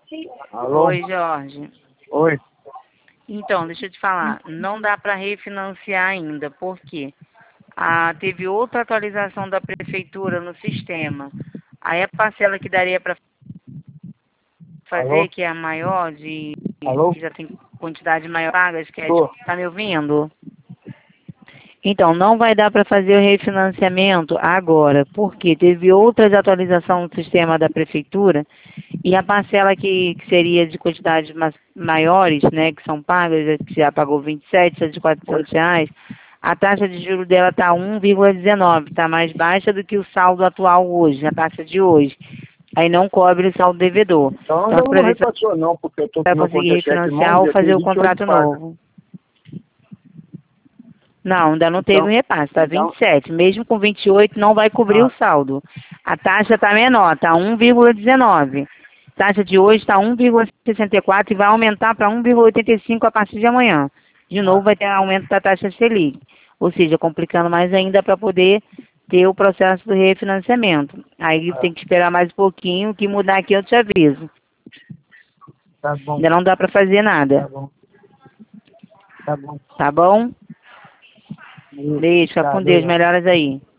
Alô? Oi, Jorge. Oi. Então, deixa eu te falar, não dá para refinanciar ainda, porque teve outra atualização da prefeitura no sistema. Aí a parcela que daria para fazer, Alô? que é a maior, Alô? que já tem quantidade maior pagas, que é Tô. tá me ouvindo? Então, não vai dar para fazer o refinanciamento agora, porque teve outras atualizações no sistema da prefeitura e a parcela que seria de quantidades maiores, né, que são pagas, que já pagou 27, de R$ 400, a taxa de juros dela está 1,19, está mais baixa do que o saldo atual hoje, a taxa de hoje. Aí não cobre o saldo devedor. Então Então, ainda para não ver se repassou não, porque eu tô com vai meu conseguir contra-cheque em refinanciar mão, ou dia fazer o 28 contrato paga. novo. Não, ainda não teve Então, um repasse, está então, 27. Mesmo com 28 não vai cobrir o ah, saldo. A taxa está menor, está 1,19. Taxa de hoje está 1,64 e vai aumentar para 1,85 a partir de amanhã. De novo vai ter aumento da taxa Selic. Ou seja, complicando mais ainda para poder ter o processo do refinanciamento. Aí tem que esperar mais um pouquinho, que mudar aqui eu te aviso. tá bom, Ainda não dá para fazer tá nada. bom, tá bom. Tá bom? Isso, Beijo, fica tá, com Deus, obrigado. melhoras aí.